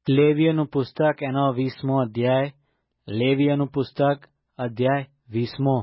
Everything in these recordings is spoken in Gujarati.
લેવીયનું પુસ્તક એનો 20મો અધ્યાય. લેવીયનું પુસ્તક અધ્યાય 20મો.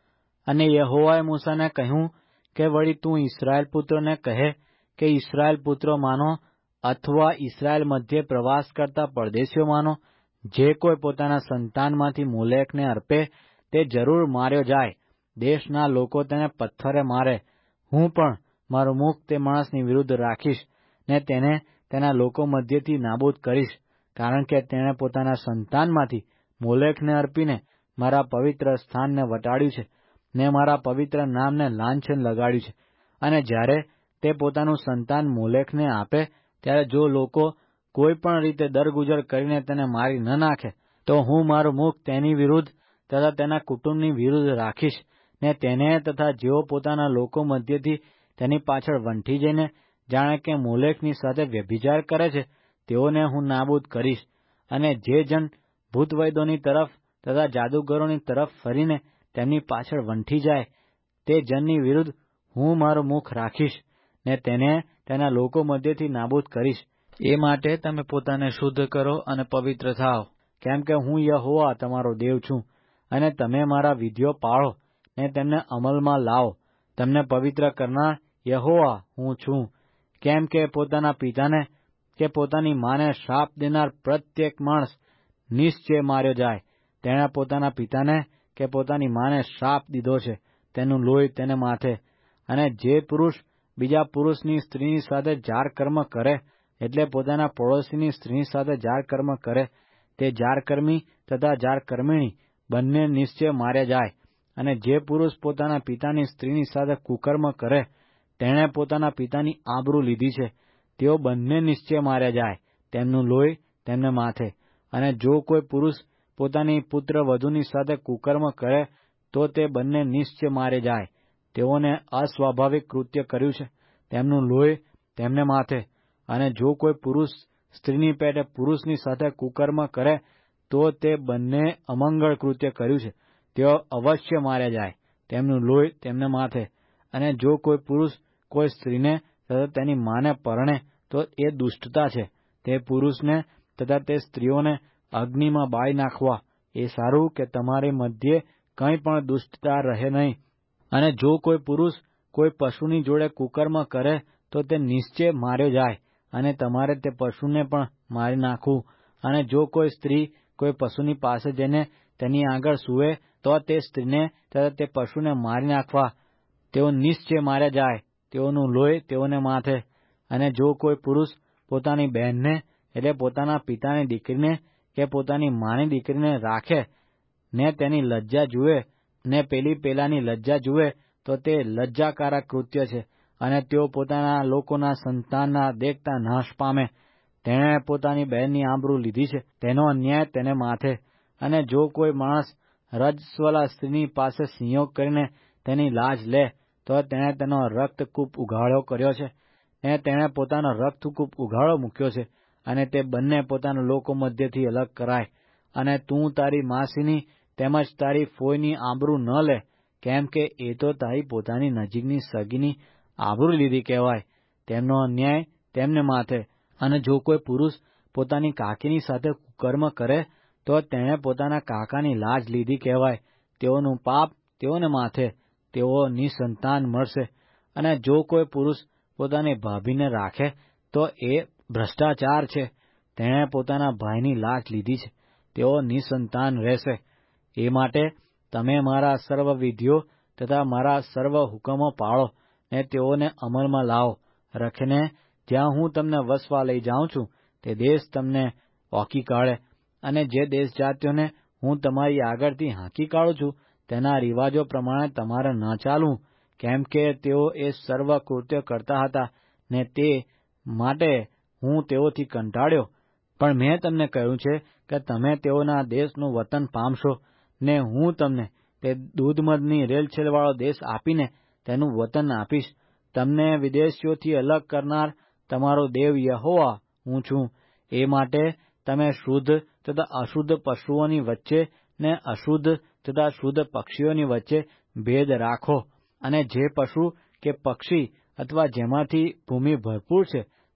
અને યહોવાએ મૂસાને કહ્યું કે વળી તું ઇસ્રાયેલ પુત્રોને કહે કે ઇસ્રાયેલ પુત્રો માનો અથવા ઇસ્રાયેલ મધ્યે પ્રવાસ કરતા પરદેશીઓ માનો, જે કોઈ પોતાના સંતાનમાંથી મોલેકને અર્પે તે જરૂર માર્યો જાય. દેશના લોકો તેને પથ્થરે મારે. હું પણ મારું મુખ તે માણસની વિરુદ્ધ રાખીશ ને તેને તેના લોકો મધ્યથી નાબૂદ કરીશ, કારણ કે તેણે પોતાના સંતાનમાંથી મોલેકને અર્પીને મારા પવિત્ર સ્થાનને વટાડ્યું છે ને મારા પવિત્ર નામને લાંછન લગાડ્યું છે. અને જ્યારે તે પોતાનું સંતાન મોલેકને આપે ત્યારે જો લોકો કોઈ પણ રીતે દરગુજર કરીને તેને મારી ન નાખે, તો હું મારું મુખ તેની વિરુદ્ધ તથા તેના કુટુંબની વિરુદ્ધ રાખીશ ને તેને તથા જેઓ પોતાના લોકો મધ્યથી તેની પાછળ વંઠી જઈને જાણે કે મોલેકની સાથે વ્યભિચાર કરે છે, તેઓને હું નાબૂદ કરીશ. અને જે જન ભૂતવૈદોની તરફ તથા જાદુગરોની તરફ ફરીને તેમની પાછળ વંઠી જાય, તે જનની વિરુદ્ધ હું મારું મુખ રાખીશ ને તેને તેના લોકો મધ્યથી નાબૂદ કરીશ. એ માટે તમે પોતાને શુદ્ધ કરો અને પવિત્ર થાઓ, કેમ કે હું યહોવા તમારો દેવ છું. અને તમે મારા વિધિઓ પાળો ને તેમને અમલમાં લાવો. તમને પવિત્ર કરનાર યહોવા હું છું. કેમ કે પોતાના પિતાને કે પોતાની માને શ્રાપ દેનાર પ્રત્યેક માણસ નિશ્ચય માર્યો જાય. તેણે પોતાના પિતાને કે પોતાની માને શ્રાપ દીધો છે, તેનું લોહી તેને માથે. અને જે પુરુષ બીજા પુરુષની સ્ત્રીની સાથે જાર કર્મ કરે, એટલે પોતાના પડોશીની સ્ત્રીની સાથે જાર કર્મ કરે, તે જારકર્મી તથા જારકર્મિણી બંને નિશ્ચય માર્યા જાય. અને જે પુરુષ પોતાના પિતાની સ્ત્રીની સાથે કુકર્મ કરે, તેણે પોતાના પિતાની આબરૂ લીધી છે, તેઓ બંને નિશ્ચય માર્યા જાય, તેમનું લોહી તેમને માથે. અને જો કોઈ પુરુષ પોતાની પુત્ર વધુની સાથે કુકર્મ કરે, તો તે બંને નિશ્ચય મારે જાય, તેઓને અસ્વાભાવિક કૃત્ય કર્યું છે, તેમનું લોહી તેમને માથે. અને જો કોઈ પુરુષ સ્ત્રીની પેટે પુરુષની સાથે કુકર્મ કરે, તો તે બંને અમંગળ કૃત્ય કર્યું છે, તેઓ અવશ્ય માર્યા જાય, તેમનું લોહી તેમને માથે. અને જો કોઈ પુરુષ કોઈ સ્ત્રીને તથા તેની માને પરણે, તો એ દુષ્ટતા છે. તે પુરુષને તથા તે સ્ત્રીઓને અગ્નિમાં બાળી નાખવા. એ સારું કે તમારી મધ્યે કંઈ પણ દુષ્ટતા રહે નહીં. અને જો કોઈ પુરુષ કોઈ પશુની જોડે કુકર્મ કરે, તો તે નિશ્ચય માર્યો જાય, અને તમારે તે પશુને પણ મારી નાખવું. અને જો કોઈ સ્ત્રી કોઈ પશુની પાસે જઈને તેની આગળ સૂવે, તો તે સ્ત્રીને તથા તે પશુને મારી નાખવા. તેઓ નિશ્ચય માર્યા જાય, તેઓનું લોહી તેઓને માથે. અને જો કોઈ પુરુષ પોતાની બહેનને એટલે પોતાના પિતાની દીકરીને કે પોતાની માની દીકરીને રાખે ને તેની લજ્જા જુએ ને પેલાની લજ્જા જુએ, તો તે લજ્જાકારક કૃત્ય છે, અને તેઓ પોતાના લોકોના સંતાનના દેખતા નાશ પામે. તેણે પોતાની બહેનની આબરૂ લીધી છે, તેનો અન્યાય તેને માથે. અને જો કોઈ માણસ રજસ્વલા સ્ત્રીની પાસે સંયોગ કરીને તેની લાજ લે, તો તેણે તેનો રક્તકૂપ ઉઘાડો કર્યો છે, ને તેણે પોતાનો રક્તકૂપ ઉઘાડો મૂક્યો છે, અને તે બંને પોતાના લોકો મધ્યથી અલગ કરાય. અને તું તારી માસીની તેમજ તારી ફોઈની આબરૂ ન લે, કેમ કે એ તો તારી પોતાની નજીકની સગીની આબરૂ લીધી કહેવાય, તેમનો અન્યાય તેમને માથે. અને જો કોઈ પુરુષ પોતાની કાકીની સાથે કુકર્મ કરે, તો તેણે પોતાના કાકાની લાજ લીધી કહેવાય, તેઓનું પાપ તેઓને માથે, તેઓ નિસંતાન મળશે. અને જો કોઈ પુરુષ પોતાની ભાભીને રાખે, તો એ ભ્રષ્ટાચાર છે, તેણે પોતાના ભાઈની લાજ લીધી છે, તેઓ નિસંતાન રહેશે. એ માટે તમે મારા સર્વ વિધિઓ તથા મારા સર્વ હુકમો પાળો ને તેઓને અમલમાં લાવો, રખીને જ્યાં હું તમને વસવા લઈ જાઉં છું તે દેશ તમને ઓકી કાઢે. અને જે દેશ જાતિઓને હું તમારી આગળથી હાંકી કાઢું છું, તેના રિવાજો પ્રમાણે તમારે ન ચાલવું, કેમ કે તેઓ એ સર્વ કૃત્ય કરતા હતા, ને તે માટે હું તેઓથી કંટાળ્યો. પણ મેં તમને કહ્યું છે કે તમે તેઓના દેશનું વતન પામશો, ને હું તમને તે દૂધમધની રેલછેલવાળો દેશ આપીને તેનું વતન આપીશ. તમને વિદેશીઓથી અલગ કરનાર તમારો દેવ યહોવા હું છું. એ માટે તમે શુદ્ધ તથા અશુદ્ધ પશુઓની વચ્ચે ને અશુદ્ધ તથા શુદ્ધ પક્ષીઓની વચ્ચે ભેદ રાખો. અને જે પશુ કે પક્ષી અથવા જેમાંથી ભૂમિ ભરપૂર છે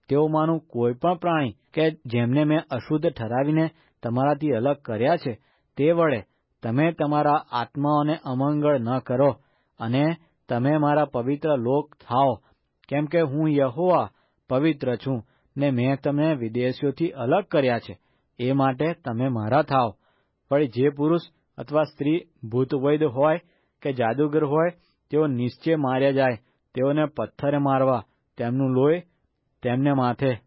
તેઓમાંનું કોઈ પણ પ્રાણી કે જેમને મેં અશુદ્ધ ઠરાવીને તમારાથી અલગ કર્યા છે, તે વડે તમે તમારા આત્માઓને અમંગળ ન કરો, અને તમે મારા પવિત્ર લોક થાઓ, કેમ કે હું યહોવા પવિત્ર છું, ને મેં તમને વિદેશીઓથી અલગ કર્યા છે, એ માટે તમે મારા થાઓ. વળી જે પુરુષ અથવા સ્ત્રી ભૂતવૈદ હોય કે જાદુગર હોય, તેઓ નિશ્ચય માર્યા જાય. તેઓને પથ્થરે મારવા, તેમનું લોહી તેમને માથે.